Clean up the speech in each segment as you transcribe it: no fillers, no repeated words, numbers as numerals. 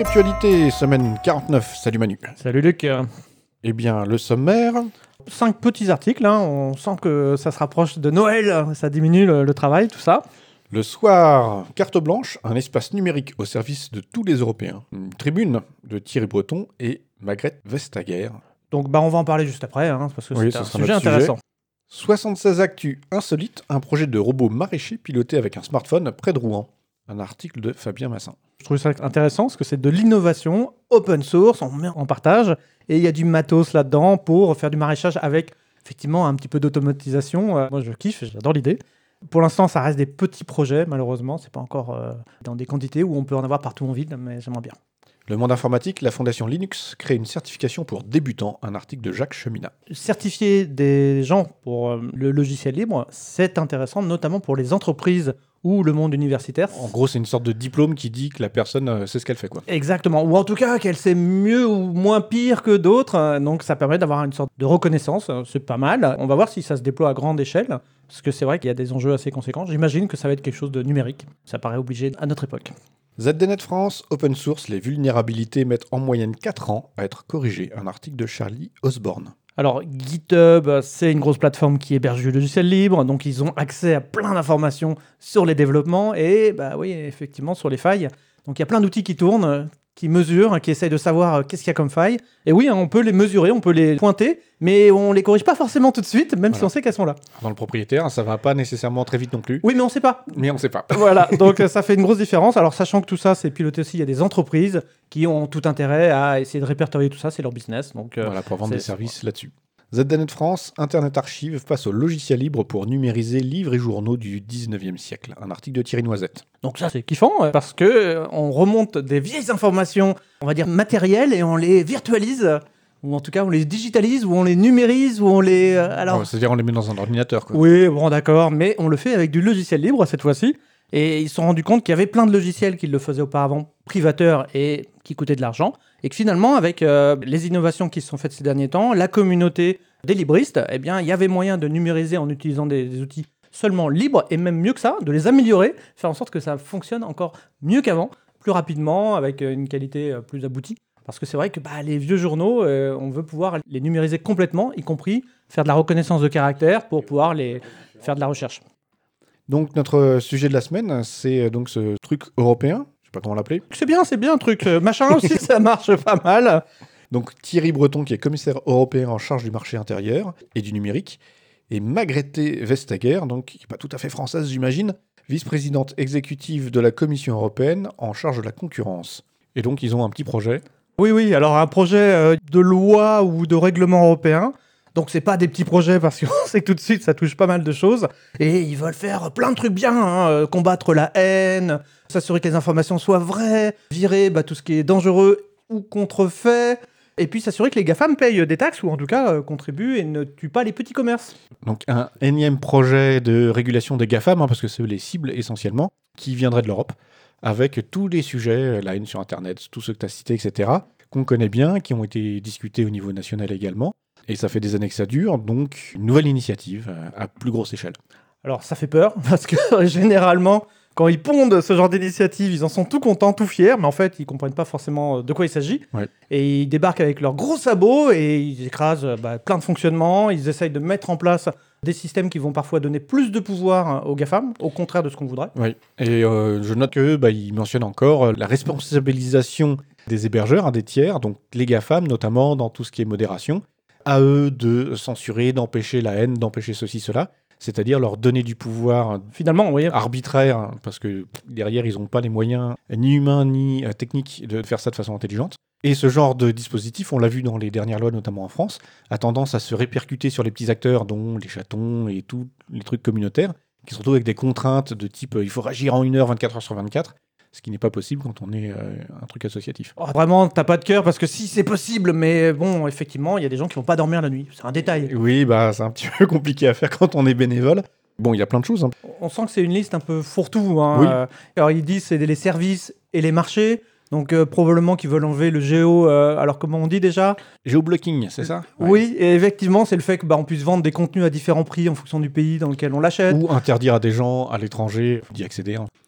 Actualité, semaine 49. Salut Manu. Salut Luc. Eh bien, le sommaire. 5 petits articles, hein. On sent que ça se rapproche de Noël, ça diminue le travail, tout ça. Le soir, carte blanche, un espace numérique au service de tous les Européens. Une tribune de Thierry Breton et Margrethe Vestager. Donc on va en parler juste après, hein, parce que c'est un sujet intéressant. 76 actus insolites, un projet de robot maraîcher piloté avec un smartphone près de Rouen. Un article de Fabien Massin. Je trouve ça intéressant parce que c'est de l'innovation open source, on met en partage, et il y a du matos là-dedans pour faire du maraîchage avec effectivement un petit peu d'automatisation. Moi je kiffe, j'adore l'idée. Pour l'instant, ça reste des petits projets, malheureusement, c'est pas encore dans des quantités où on peut en avoir partout en ville, mais j'aimerais bien. Le monde informatique, la fondation Linux crée une certification pour débutants, un article de Jacques Cheminat. Certifier des gens pour le logiciel libre, c'est intéressant, notamment pour les entreprises ou le monde universitaire. En gros, c'est une sorte de diplôme qui dit que la personne sait ce qu'elle fait, quoi. Exactement, ou en tout cas qu'elle sait mieux ou moins pire que d'autres, donc ça permet d'avoir une sorte de reconnaissance, c'est pas mal. On va voir si ça se déploie à grande échelle, parce que c'est vrai qu'il y a des enjeux assez conséquents. J'imagine que ça va être quelque chose de numérique, ça paraît obligé à notre époque. ZDNet France, open source, les vulnérabilités mettent en moyenne 4 ans à être corrigées, un article de Charlie Osborne. Alors GitHub, c'est une grosse plateforme qui héberge du logiciel libre, donc ils ont accès à plein d'informations sur les développements et oui, effectivement sur les failles. Donc il y a plein d'outils qui tournent, qui mesurent, qui essayent de savoir qu'est-ce qu'il y a comme faille. Et oui, on peut les mesurer, on peut les pointer, mais on les corrige pas forcément tout de suite, même si on sait qu'elles sont là. Dans le propriétaire, ça va pas nécessairement très vite non plus. Oui, mais on sait pas. Mais on sait pas. Voilà, donc ça fait une grosse différence. Alors sachant que tout ça, c'est piloté aussi, il y a des entreprises qui ont tout intérêt à essayer de répertorier tout ça, c'est leur business. Donc, voilà, pour vendre des services là-dessus. ZDNet France, Internet Archive passe au logiciel libre pour numériser livres et journaux du 19e siècle. Un article de Thierry Noisette. Donc ça, c'est kiffant, parce que on remonte des vieilles informations, on va dire matérielles, et on les virtualise, ou en tout cas on les digitalise, ou on les numérise, ou on les... c'est-à-dire on les met dans un ordinateur, quoi. Oui, bon d'accord, mais on le fait avec du logiciel libre cette fois-ci, et ils se sont rendus compte qu'il y avait plein de logiciels qui le faisaient auparavant privateurs et qui coûtaient de l'argent, et que finalement, avec les innovations qui se sont faites ces derniers temps, la communauté des libristes, eh bien, il y avait moyen de numériser en utilisant des outils seulement libres, et même mieux que ça, de les améliorer, faire en sorte que ça fonctionne encore mieux qu'avant, plus rapidement, avec une qualité plus aboutie. Parce que c'est vrai que les vieux journaux, on veut pouvoir les numériser complètement, y compris faire de la reconnaissance de caractère pour pouvoir les faire de la recherche. Donc notre sujet de la semaine, c'est donc ce truc européen, je sais pas comment l'appeler. C'est bien un truc. Machin aussi, ça marche pas mal. Donc Thierry Breton, qui est commissaire européen en charge du marché intérieur et du numérique, et Margrethe Vestager, donc qui n'est pas tout à fait française, j'imagine, vice-présidente exécutive de la Commission européenne en charge de la concurrence. Et donc ils ont un petit projet. Oui, alors un projet de loi ou de règlement européen. Donc c'est pas des petits projets parce qu'on sait que tout de suite ça touche pas mal de choses. Et ils veulent faire plein de trucs bien, combattre la haine, s'assurer que les informations soient vraies, virer tout ce qui est dangereux ou contrefait, et puis s'assurer que les GAFAM payent des taxes ou en tout cas contribuent et ne tuent pas les petits commerces. Donc un énième projet de régulation des GAFAM, parce que c'est les cibles essentiellement, qui viendrait de l'Europe, avec tous les sujets, la haine sur Internet, tous ceux que tu as cités, etc., qu'on connaît bien, qui ont été discutés au niveau national également. Et ça fait des années que ça dure, donc une nouvelle initiative à plus grosse échelle. Alors ça fait peur, parce que généralement, quand ils pondent ce genre d'initiative, ils en sont tout contents, tout fiers, mais en fait, ils comprennent pas forcément de quoi il s'agit. Ouais. Et ils débarquent avec leurs gros sabots et ils écrasent plein de fonctionnements, ils essayent de mettre en place des systèmes qui vont parfois donner plus de pouvoir aux GAFAM, au contraire de ce qu'on voudrait. Oui, et je note qu'ils mentionnent encore la responsabilisation des hébergeurs, des tiers, donc les GAFAM, notamment dans tout ce qui est modération, à eux de censurer, d'empêcher la haine, d'empêcher ceci, cela, c'est-à-dire leur donner du pouvoir finalement, oui, arbitraire, parce que derrière, ils n'ont pas les moyens, ni humains, ni techniques, de faire ça de façon intelligente. Et ce genre de dispositif, on l'a vu dans les dernières lois, notamment en France, a tendance à se répercuter sur les petits acteurs, dont les chatons et tous les trucs communautaires, qui se retrouvent avec des contraintes de type il faut agir en 1 heure, 24 heures sur 24, ce qui n'est pas possible quand on est un truc associatif. Oh, vraiment, t'as pas de cœur, parce que si, c'est possible, mais bon, effectivement, il y a des gens qui vont pas dormir la nuit. C'est un détail. Oui, c'est un petit peu compliqué à faire quand on est bénévole. Bon, il y a plein de choses. On sent que c'est une liste un peu fourre-tout. Oui. Alors, ils disent c'est les services et les marchés. Donc, probablement qu'ils veulent enlever le géo. Alors, comment on dit déjà ? Géoblocking, c'est ça ? Oui, et effectivement, c'est le fait qu'on puisse vendre des contenus à différents prix en fonction du pays dans lequel on l'achète. Ou interdire à des gens à l'étranger d'y accéder.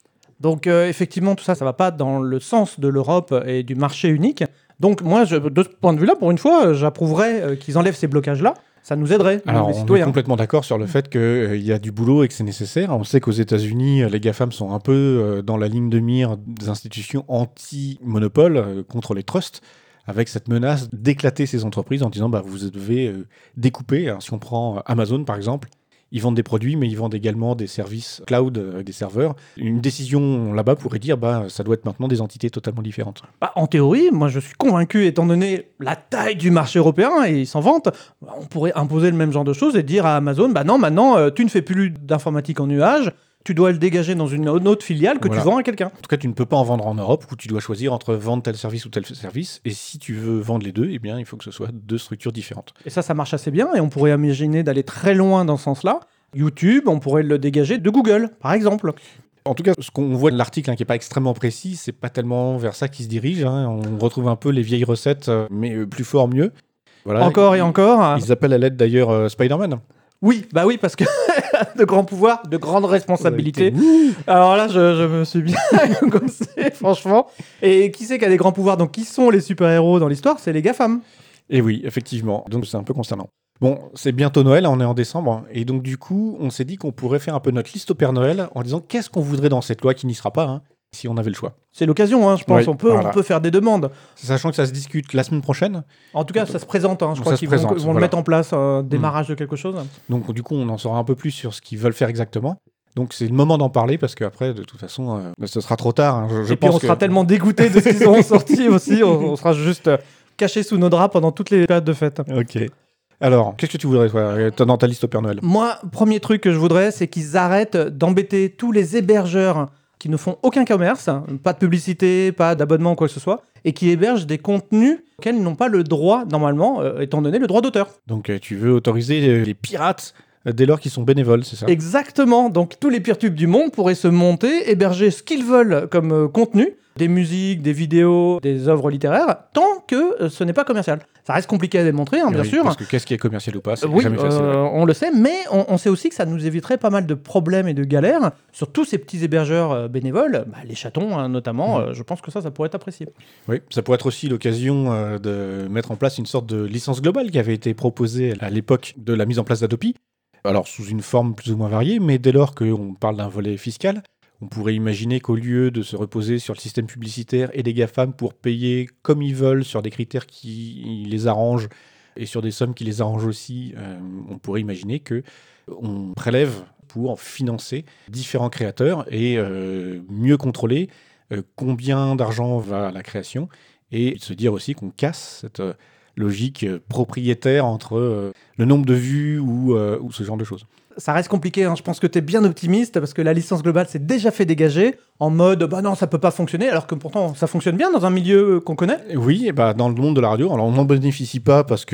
Donc effectivement, tout ça, ça va pas dans le sens de l'Europe et du marché unique. Donc moi, de ce point de vue-là, pour une fois, j'approuverais qu'ils enlèvent ces blocages-là. Ça nous aiderait, Alors, les on est citoyens. complètement d'accord sur le fait qu'il y a du boulot et que c'est nécessaire. On sait qu'aux États-Unis, les GAFAM sont un peu dans la ligne de mire des institutions anti-monopole contre les trusts, avec cette menace d'éclater ces entreprises en disant vous devez découper. Alors, si on prend Amazon, par exemple, ils vendent des produits, mais ils vendent également des services cloud avec des serveurs. Une décision là-bas pourrait dire ça doit être maintenant des entités totalement différentes. En théorie, moi je suis convaincu, étant donné la taille du marché européen, et ils s'en vantent, on pourrait imposer le même genre de choses et dire à Amazon, non, maintenant tu ne fais plus d'informatique en nuage, tu dois le dégager dans une autre filiale que Voilà. tu vends à quelqu'un. En tout cas, tu ne peux pas en vendre en Europe où tu dois choisir entre vendre tel service ou tel service. Et si tu veux vendre les deux, eh bien, il faut que ce soit deux structures différentes. Et ça marche assez bien, et on pourrait imaginer d'aller très loin dans ce sens-là. YouTube, on pourrait le dégager de Google, par exemple. En tout cas, ce qu'on voit de l'article qui n'est pas extrêmement précis, c'est pas tellement vers ça qu'il se dirige. On retrouve un peu les vieilles recettes, mais plus fort, mieux. Voilà. Encore et encore. Ils appellent à l'aide d'ailleurs Spider-Man. Oui, parce que de grands pouvoirs, de grandes responsabilités. Alors là, je me suis bien gossé, franchement. Et qui c'est qui a des grands pouvoirs? Donc, qui sont les super-héros dans l'histoire? C'est les GAFAM. Et oui, effectivement. Donc, c'est un peu concernant. Bon, c'est bientôt Noël, on est en décembre. Et donc, du coup, on s'est dit qu'on pourrait faire un peu notre liste au Père Noël en disant qu'est-ce qu'on voudrait dans cette loi qui n'y sera pas, si on avait le choix. C'est l'occasion, je pense. Oui, on peut faire des demandes. Sachant que ça se discute la semaine prochaine. En tout cas, ça se présente. Je crois ça qu'ils se présente, vont le mettre en place, démarrage de quelque chose. Donc, du coup, on en saura un peu plus sur ce qu'ils veulent faire exactement. Donc, c'est le moment d'en parler parce qu'après, de toute façon, ce sera trop tard. Et puis, on sera tellement dégoûtés de ce qu'ils auront sorti aussi. On sera juste cachés sous nos draps pendant toutes les périodes de fête. Ok. Alors, qu'est-ce que tu voudrais, toi, dans ta liste au Père Noël? Moi, premier truc que je voudrais, c'est qu'ils arrêtent d'embêter tous les hébergeurs qui ne font aucun commerce, pas de publicité, pas d'abonnement ou quoi que ce soit, et qui hébergent des contenus auxquels ils n'ont pas le droit, normalement, étant donné le droit d'auteur. Donc, tu veux autoriser les pirates dès lors qu'ils sont bénévoles, c'est ça? Exactement. Donc, tous les peertubes du monde pourraient se monter, héberger ce qu'ils veulent comme contenu, des musiques, des vidéos, des œuvres littéraires, tant que ce n'est pas commercial. Ça reste compliqué à démontrer, bien Oui, sûr. Parce que qu'est-ce qui est commercial ou pas, c'est Oui, jamais facile. on le sait, mais on sait aussi que ça nous éviterait pas mal de problèmes et de galères sur tous ces petits hébergeurs bénévoles, les chatons notamment. Je pense que ça pourrait être apprécié. Oui, ça pourrait être aussi l'occasion de mettre en place une sorte de licence globale qui avait été proposée à l'époque de la mise en place d'Adopi. Alors, sous une forme plus ou moins variée, mais dès lors qu'on parle d'un volet fiscal, on pourrait imaginer qu'au lieu de se reposer sur le système publicitaire et des GAFAM pour payer comme ils veulent sur des critères qui les arrangent et sur des sommes qui les arrangent aussi, on pourrait imaginer qu'on prélève pour financer différents créateurs et mieux contrôler combien d'argent va à la création et se dire aussi qu'on casse cette logique propriétaire entre le nombre de vues ou ce genre de choses. Ça reste compliqué, je pense que tu es bien optimiste parce que la licence globale s'est déjà fait dégager en mode non, ça peut pas fonctionner, alors que pourtant ça fonctionne bien dans un milieu qu'on connaît. Oui, et dans le monde de la radio, alors on n'en bénéficie pas parce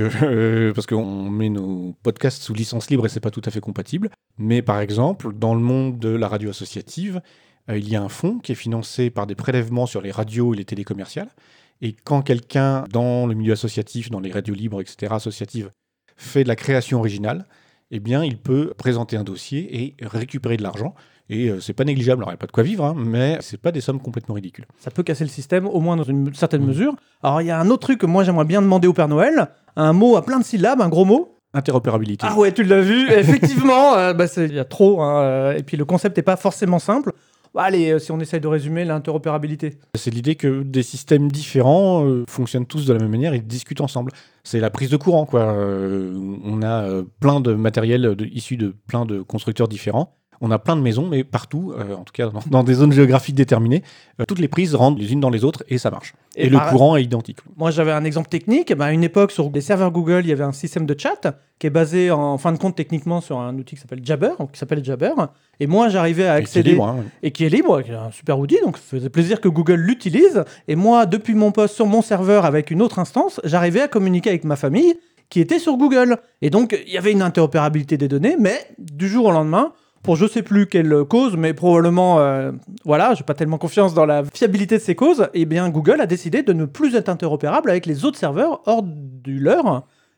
qu'on met nos podcasts sous licence libre et c'est pas tout à fait compatible. Mais par exemple, dans le monde de la radio associative, il y a un fonds qui est financé par des prélèvements sur les radios et les télés commerciales. Et quand quelqu'un dans le milieu associatif, dans les radios libres, etc., associatives, fait de la création originale, eh bien, il peut présenter un dossier et récupérer de l'argent. Et c'est pas négligeable. Alors, il n'y a pas de quoi vivre, mais c'est pas des sommes complètement ridicules. Ça peut casser le système, au moins dans une certaine mesure. Alors, il y a un autre truc que moi, j'aimerais bien demander au Père Noël. Un mot à plein de syllabes, un gros mot. Interopérabilité. Ah ouais, tu l'as vu. Effectivement, il y a trop. Et puis, le concept n'est pas forcément simple. Allez, si on essaye de résumer l'interopérabilité. C'est l'idée que des systèmes différents fonctionnent tous de la même manière et discutent ensemble. C'est la prise de courant, quoi. On a plein de matériel issu de plein de constructeurs différents. On a plein de maisons, mais partout, en tout cas dans des zones géographiques déterminées, toutes les prises rentrent les unes dans les autres et ça marche. Et le courant est identique. Moi, j'avais un exemple technique. À une époque, sur les serveurs Google, il y avait un système de chat qui est basé en fin de compte techniquement sur un outil qui s'appelle Jabber. Et moi, j'arrivais à accéder... Et qui est libre, qui est un super outil, donc ça faisait plaisir que Google l'utilise. Et moi, depuis mon poste sur mon serveur avec une autre instance, j'arrivais à communiquer avec ma famille qui était sur Google. Et donc, il y avait une interopérabilité des données, mais du jour au lendemain... Pour je sais plus quelle cause, mais probablement, j'ai pas tellement confiance dans la fiabilité de ces causes, eh bien Google a décidé de ne plus être interopérable avec les autres serveurs hors du leur.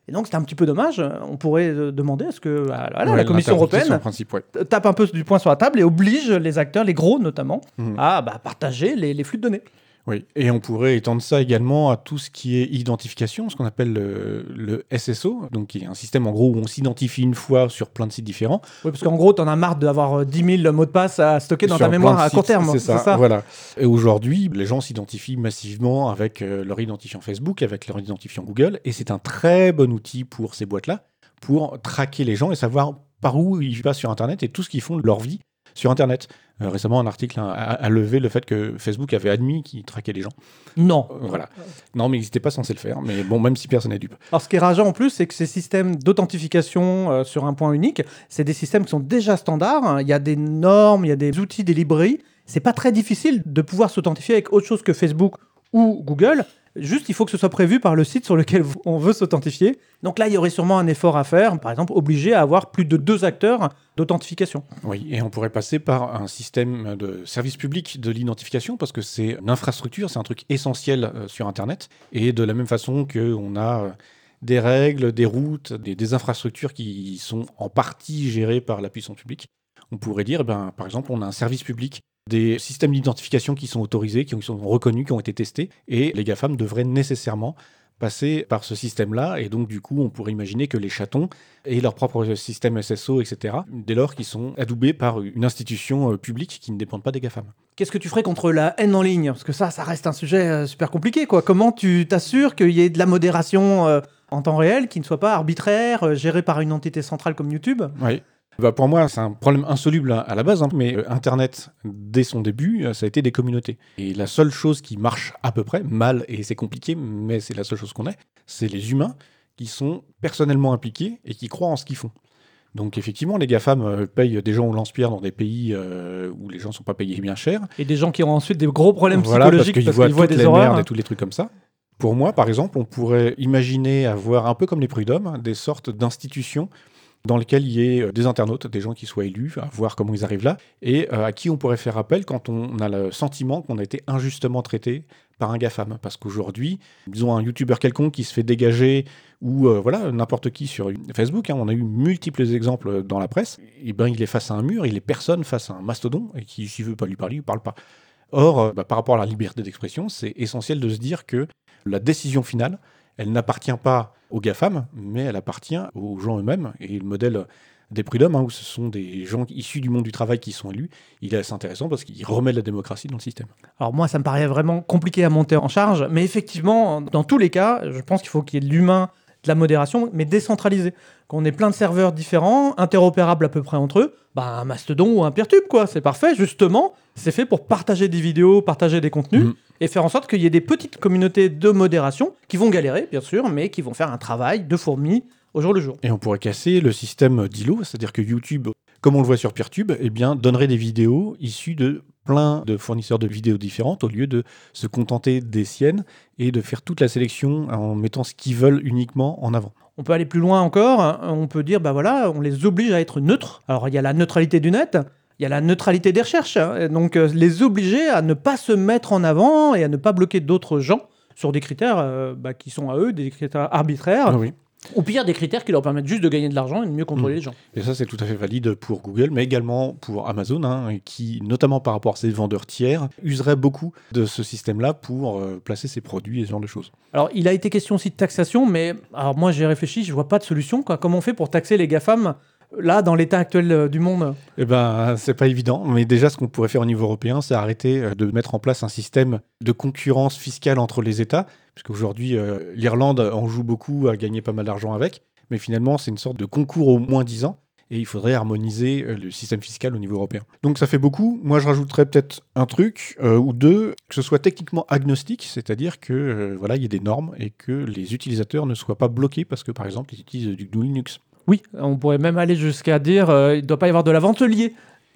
Et donc, c'est un petit peu dommage. On pourrait demander à ce que la Ouais, Commission l'interprétation, européenne en principe, ouais. tape un peu du poing sur la table et oblige les acteurs, les gros notamment, Mhm. à partager les flux de données. Oui, et on pourrait étendre ça également à tout ce qui est identification, ce qu'on appelle le SSO, donc qui est un système en gros où on s'identifie une fois sur plein de sites différents. Oui, parce qu'en gros, tu en as marre d'avoir 10 000 mots de passe à stocker dans Sur ta mémoire plein de à court sites, terme. c'est ça, voilà. Et aujourd'hui, les gens s'identifient massivement avec leur identifiant Facebook, avec leur identifiant Google, et c'est un très bon outil pour ces boîtes-là, pour traquer les gens et savoir par où ils passent sur Internet et tout ce qu'ils font de leur vie sur Internet. Récemment, un article a levé le fait que Facebook avait admis qu'il traquait les gens. Non. Voilà. Non, mais ils n'étaient pas censés le faire. Mais bon, même si personne n'est dupe. Alors, ce qui est rageant en plus, c'est que ces systèmes d'authentification sur un point unique, c'est des systèmes qui sont déjà standards. Hein. Il y a des normes, il y a des outils, des librairies. C'est pas très difficile de pouvoir s'authentifier avec autre chose que Facebook ou Google. Juste, il faut que ce soit prévu par le site sur lequel on veut s'authentifier. Donc là, il y aurait sûrement un effort à faire, par exemple, obligé à avoir plus de 2 acteurs d'authentification. Oui, et on pourrait passer par un système de service public de l'identification, parce que c'est une infrastructure, c'est un truc essentiel sur Internet. Et de la même façon qu'on a des règles, des routes, des infrastructures qui sont en partie gérées par la puissance publique, on pourrait dire, par exemple, on a un service public, des systèmes d'identification qui sont autorisés, qui sont reconnus, qui ont été testés, et les GAFAM devraient nécessairement passer par ce système-là, et donc du coup, on pourrait imaginer que les chatons aient leur propre système SSO, etc., dès lors qu'ils sont adoubés par une institution publique qui ne dépend pas des GAFAM. Qu'est-ce que tu ferais contre la haine en ligne? Parce que ça reste un sujet super compliqué, quoi. Comment tu t'assures qu'il y ait de la modération en temps réel, qui ne soit pas arbitraire, gérée par une entité centrale comme YouTube? Oui. Pour moi, c'est un problème insoluble à la base, hein, mais Internet, dès son début, ça a été des communautés. Et la seule chose qui marche à peu près, mal, et c'est compliqué, mais c'est la seule chose qu'on ait, c'est les humains qui sont personnellement impliqués et qui croient en ce qu'ils font. Donc effectivement, les GAFAM payent des gens au lance-pierre dans des pays où les gens ne sont pas payés bien cher. Et des gens qui ont ensuite des gros problèmes Voilà, psychologiques parce qu'ils voient des les horreurs. merdes et tous les trucs comme ça. Pour moi, par exemple, on pourrait imaginer avoir, un peu comme les prud'hommes, des sortes d'institutions dans lesquelles il y ait des internautes, des gens qui soient élus, à voir comment ils arrivent là, et à qui on pourrait faire appel quand on a le sentiment qu'on a été injustement traité par un GAFAM. Parce qu'aujourd'hui, disons un youtubeur quelconque qui se fait dégager, ou n'importe qui sur Facebook, hein, on a eu multiples exemples dans la presse, et il est face à un mur, il est personne face à un mastodon, et qui, s'il veut pas lui parler, il ne parle pas. Or, par rapport à la liberté d'expression, c'est essentiel de se dire que la décision finale, elle n'appartient pas aux GAFAM, mais elle appartient aux gens eux-mêmes. Et le modèle des prud'hommes, où ce sont des gens issus du monde du travail qui sont élus, il est assez intéressant parce qu'il remet la démocratie dans le système. Alors moi, ça me paraît vraiment compliqué à monter en charge, mais effectivement, dans tous les cas, je pense qu'il faut qu'il y ait de l'humain, de la modération, mais décentralisé. Qu'on ait plein de serveurs différents, interopérables à peu près entre eux, un Mastodon ou un Peertube, quoi, c'est parfait. Justement, c'est fait pour partager des vidéos, partager des contenus, et faire en sorte qu'il y ait des petites communautés de modération qui vont galérer, bien sûr, mais qui vont faire un travail de fourmi au jour le jour. Et on pourrait casser le système d'îlots, c'est-à-dire que YouTube, comme on le voit sur Peertube, donnerait des vidéos issues de plein de fournisseurs de vidéos différentes au lieu de se contenter des siennes et de faire toute la sélection en mettant ce qu'ils veulent uniquement en avant. On peut aller plus loin encore, on peut dire, on les oblige à être neutres. Alors, il y a la neutralité du net, il y a la neutralité des recherches, hein, donc les obliger à ne pas se mettre en avant et à ne pas bloquer d'autres gens sur des critères qui sont à eux, des critères arbitraires. Ah oui. Ou pire, des critères qui leur permettent juste de gagner de l'argent et de mieux contrôler les gens. Et ça, c'est tout à fait valide pour Google, mais également pour Amazon, hein, qui, notamment par rapport à ses vendeurs tiers, userait beaucoup de ce système-là pour placer ses produits et ce genre de choses. Alors, il a été question aussi de taxation, mais alors moi, j'ai réfléchi, je vois pas de solution, quoi. Comment on fait pour taxer les GAFAM là, dans l'état actuel du monde? C'est pas évident, mais déjà, ce qu'on pourrait faire au niveau européen, c'est arrêter de mettre en place un système de concurrence fiscale entre les États, puisqu'aujourd'hui, l'Irlande en joue beaucoup à gagner pas mal d'argent avec, mais finalement, c'est une sorte de concours au moins 10 ans, et il faudrait harmoniser le système fiscal au niveau européen. Donc ça fait beaucoup. Moi, je rajouterais peut-être un truc ou deux, que ce soit techniquement agnostique, c'est-à-dire que il y ait des normes et que les utilisateurs ne soient pas bloqués parce que, par exemple, ils utilisent du GNU Linux. Oui, on pourrait même aller jusqu'à dire il ne doit pas y avoir de la vente liée.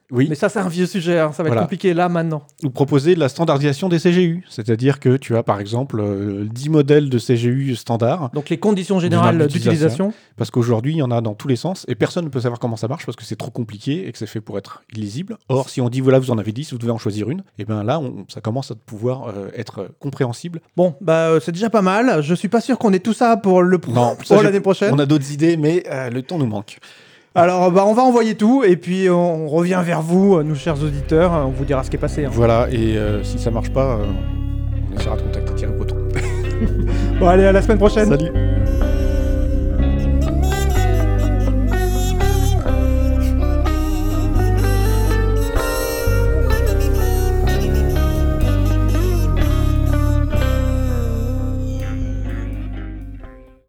Oui. Mais ça, c'est un vieux sujet, hein, ça va être Voilà. compliqué là, maintenant. Ou proposer de la standardisation des CGU, c'est-à-dire que tu as par exemple 10 modèles de CGU standard, Donc les conditions générales d'utilisation. d'utilisation. parce qu'aujourd'hui il y en a dans tous les sens et personne ne peut savoir comment ça marche parce que c'est trop compliqué et que c'est fait pour être illisible. Or, si on dit voilà, vous en avez 10, vous devez en choisir une, et bien là, ça commence à pouvoir être compréhensible. Bon, c'est déjà pas mal. Je suis pas sûr qu'on ait tout ça pour Non, pour l'année prochaine. On a d'autres idées, mais le temps nous manque. Alors, on va envoyer tout et puis on revient vers vous, nos chers auditeurs. On vous dira ce qui est passé. Hein. Voilà, et si ça marche pas, on essaiera de contacter Thierry Breton. Bon, allez, à la semaine prochaine. Salut.